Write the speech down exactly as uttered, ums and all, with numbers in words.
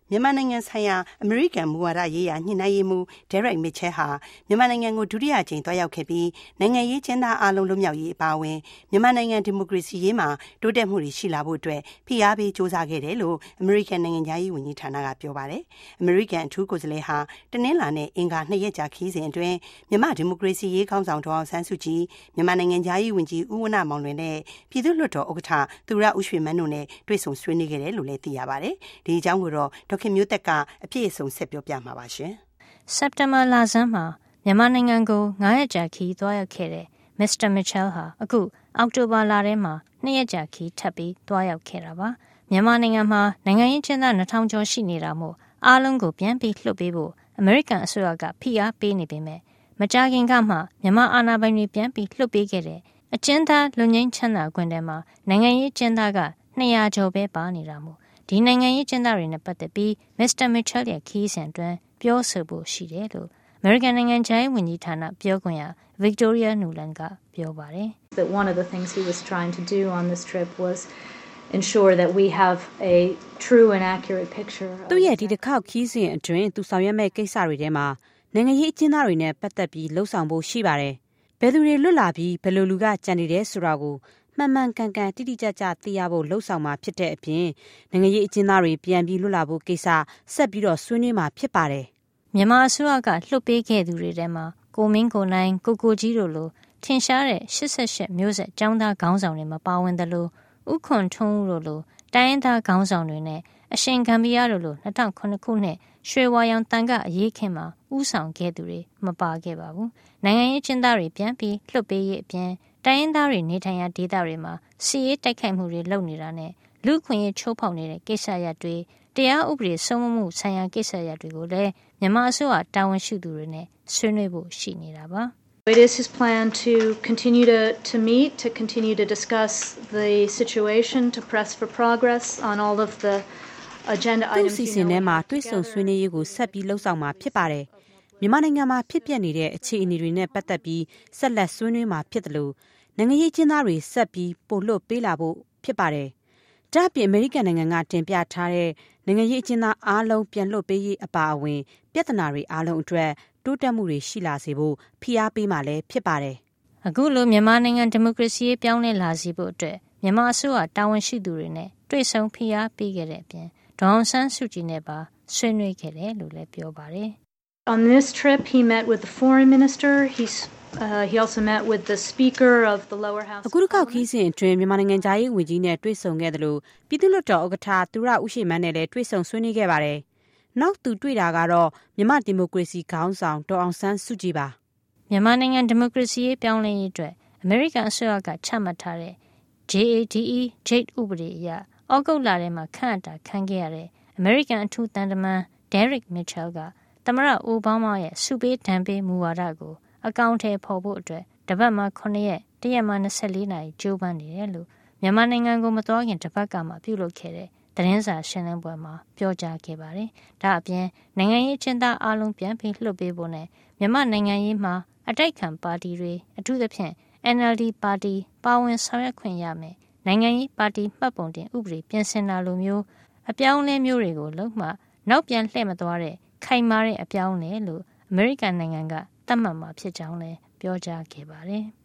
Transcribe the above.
မြန်မာနိုင်ငံဆိုင်ရာအမေရိကန်မူဝါဒရေးရာညှိနှိုင်းရေးမှူး Derek Mitchell ဟာမြန်မာနိုင်ငံကိုဒုတိယအကြိမ်သွားရောက်ခဲ့ပြီးနိုင်ငံရေးကျင်းသားအားလုံးလွတ်မြောက်ရေးအပါအဝင်မြန်မာနိုင်ငံဒီမိုကရေစီရေးမှာတိုးတက်မှုတွေရှိလာဖို့အတွက်ဖိအားပေးစ조사ခဲ့တယ်လို့အမေရိကန်နိုင်ငံသားရေးဝန်ကြီးဌာနကပြောပါတယ်။အမေရိကန်အထူးကိုယ်စားလှယ်ဟာတနင်္လာနဲ့အင်္ဂါနှစ်ရက်ကြာခရီးစဉ်အတွင်းမြန်မာဒီမိုကရေစီရေးခေါင်းဆောင်ဒေါ်အောင်ဆန်းစုကြည်မြန်မာနိုင်ငံသားရေးဝန်ကြီးဦးဝဏ္ဏမောင်လွင်နဲ့ပြည်သူ့လွှတ်တော်ဥက္ကဋ္ဌသူရဦးရွှေမန်းတို့နဲ့တွေ့ဆုံဆွေးနွေးခဲ့တယ်လို့လည်းသိရပါတယ်။ဒီအကြောင်းကိုတော့ဒေါခင်မျိုးသက်ကအပြည့်အစုံဆက်ပြောပြမှာပါရှင်။စက်တင်ဘာလဆန်းမှာမြန်မာနိုင်ငံကိုငါးရက်ကြာခီးသွားရောက်ခဲ့တဲ့မစ္စတာ Mitchell ဟာအခုအောက်တိုဘာလထဲမှာနှစ်ရက်ကြာခီးထပ်ပြီးသွားရောက်ခဲ့တာပါ။မြန်မာနိုင်ငံမှာနိုင်ငံရေးကျင်းသားနှစ်ထောင်ကျော်ရှိနေတာမို့အားလုံးကိုပြန်ပြီးလှုပ်ပေးဖို့အမေရိကန်အစိုးရကဖိအားပေးနေပေမဲ့မကြာခင်ကမှမြန်မာအာဏာပိုင်တွေပြန်ပြီးလှုပ်ပေးခဲ့တဲ့အကျဉ်းသားလူငင်းချမ်းသာခွင့်ထဲမှာနိုင်ငံရေးကျင်းသားကနှစ်ရာကျော်ပဲပါနေတာမို့ဒီနိုင်ငံရေးကျင်းသားတွေနဲ့ပတ်သက်ပြီးမစ္စတာ Mitchell ရဲ့ခီးစဉ်အတွင်းပြောဆိုဖို့ရှိတယ်လို့အမေရိကန်နိုင်ငံခြားရေးဝန်ကြီးဌာနပြောခွင့်ရ Victoria Nuland ကပြောပါတယ်။ That one of the things he was trying to do on this trip was ensure that we have a true and accurate picture. သူရဲ့ဒီတစ်ခေါက်ခီးစဉ်အတွင်းသူဆောင်ရွက်မဲ့ကိစ္စတွေထဲမှာနိုင်ငံရေးအကျဉ်းသားတွေနဲ့ပတ်သက်ပြီးလှုံ့ဆော်ဖို့ရှိပါတယ်။ဘယ်သူတွေလွတ်လာပြီးဘယ်လိုလူကကြံနေတယ်ဆိုတာကိုမှန်မှန်ကန်ကန်တိတိကျကျသိရဖို့လှုံ့ဆော်မှာဖြစ်တဲ့အပြင်နိုင်ငံရေးအကျဉ်းသားတွေပြန်ပြီးလွတ်လာဖို့ကိစ္စဆက်ပြီးတော့ဆွေးနွေးမှာဖြစ်ပါတယ်။မြန်မာအစိုးရကလှုပ်ပေးခဲ့သူတွေထဲမှာကိုမင်းကိုနိုင်ကိုကိုကြီးတို့လိုထင်ရှားတဲ့ရှစ်ဆက်ရှစ်မျိုးဆက်ចောင်းသားခေါင်းဆောင်တွေမပါဝင်သလိုဥခွန်ထွန်းဦးတို့လိုတိုင်းရင်းသားခေါင်းဆောင်တွေနဲ့အရှင်ဂမ်ဘီယာတို့လို၂၀၀၇ခုနှစ်ရွှေဝါရောင်တန်ကအရေးခင်မှာဥဆောင်ခဲ့သူတွေမပါခဲ့ပါဘူး။နိုင်ငံရေးကျင်းသားတွေပြန်ပြီးလှုပ်ပေးရေးအပြင်တိုင်းရင်းသားတွေနေထိုင်ရာဒေသတွေမှာစီးရေးတိုက်ခိုက်မှုတွေလုပ်နေတာနဲ့လူခွင့်ရေးချိုးဖောက်နေတဲ့ကိစ္စရပ်တွေတရားဥပဒေစိုးမိုးမှုဆိုင်ရာကိစ္စရပ်တွေကိုလည်းမြန်မာအစိုးရတာဝန်ရှိသူတွေနဲ့ဆွေးနွေးဖို့ရှိနေတာပါ။ It is his plan to continue to to meet to continue to discuss the situation to press for progress on all of the agenda items. ဒီစီစဉ်ထဲမှာတွေ့ဆုံဆွေးနွေးရေးကိုဆက်ပြီးလှုပ်ဆောင်မှာဖြစ်ပါတယ်။မြန်မာနိုင်ငံမှာဖြစ်ပျက်နေတဲ့အခြေအနေတွေနဲ့ပတ်သက်ပြီးဆက်လက်ဆွေးနွေးမှာဖြစ်တယ်လို့နိုင်ငံရေးကျင်းသားတွေဆက်ပြီးပို့လွတ်ပေးလာဖို့ဖြစ်ပါတယ်။ဒါ့အပြင်အမေရိကန်နိုင်ငံကတင်ပြထားတဲ့နိုင်ငံရေးကျင်းသားအားလုံးပြန်လွတ်ပေးရေးအပါအဝင်ပြဿနာတွေအားလုံးအတွက်တိုးတက်မှုတွေရှိလာစေဖို့ဖိအားပေးမှလည်းဖြစ်ပါတယ်။အခုလိုမြန်မာနိုင်ငံဒီမိုကရေစီရေးပြောင်းလဲလာစေဖို့အတွက်မြန်မာအစိုးရတာဝန်ရှိသူတွေနဲ့တွေ့ဆုံဖိအားပေးခဲ့တဲ့အပြင်ဒေါ်အောင်ဆန်းစုကြည်နဲ့ပါဆွေးနွေးခဲ့တယ်လို့လည်းပြောပါတယ်။ On this trip he met with the foreign minister. He's Uh, he also met with the speaker of the lower house. အခုတစ်ခေါက်ခီးစဉ်အတွင်းမြန်မာနိုင်ငံသားရေးဝန်ကြီးနဲ့တွေ့ဆုံခဲ့တယ်လို့ပြည်သူ့လွှတ်တော်ဥက္ကဋ္ဌသူရဦးရှိမန်းနဲ့လည်းတွေ့ဆုံဆွေးနွေးခဲ့ပါတယ်။နောက်သူတွေ့တာကတော့မြန်မာဒီမိုကရေစီခေါင်းဆောင်ဒေါ်အောင်ဆန်းစုကြည်ပါ။မြန်မာနိုင်ငံဒီမိုကရေစီရေးပြောင်းလဲရေးအတွက်အမေရိကန်အစိုးရကချမှတ်ထားတဲ့ J A D E Jade ဥပဒေအရဩဂုတ်လထဲမှာခန့်အပ်တာခံခဲ့ရတဲ့အမေရိကန်အထူးတန်တမန် Derek Mitchell ကသမ္မတအိုဘားမားရဲ့စုပေးဒဏ်ပေးမူဝါဒကိုအကောင့်ထဲပေါ်ဖို့အတွက်တပတ်မှာခုနှစ်ရက်တရက်မှာ၂၄နာရီကြိုးပမ်းနေတယ်လို့မြန်မာနိုင်ငံကိုမတော်ခင်တပတ်ကမှပြုလုပ်ခဲ့တဲ့သတင်းစာရှင်းလင်းပွဲမှာပြောကြားခဲ့ပါတယ်။ဒါအပြင်နိုင်ငံရေးကျင်းသားအလုံးပြန်ပြီးလှုပ်ပေးဖို့နဲ့မြန်မာနိုင်ငံရေးမှာအတိုက်ခံပါတီတွေအထူးသဖြင့် N L D ပါတီပါဝင်ဆောင်ရွက်ခွင့်ရမယ်နိုင်ငံရေးပါတီမှတ်ပုံတင်ဥပဒေပြင်ဆင်တာလိုမျိုးအပြောင်းအလဲမျိုးတွေကိုလုံးဝနောက်ပြန်လှည့်မသွားတဲ့ခိုင်မာတဲ့အပြောင်းလဲလို့အမေရိကန်နိုင်ငံကသတ်မှတ်မှာဖြစ်ကြောင်းလည်းပြောကြားခဲ့ပါတယ်။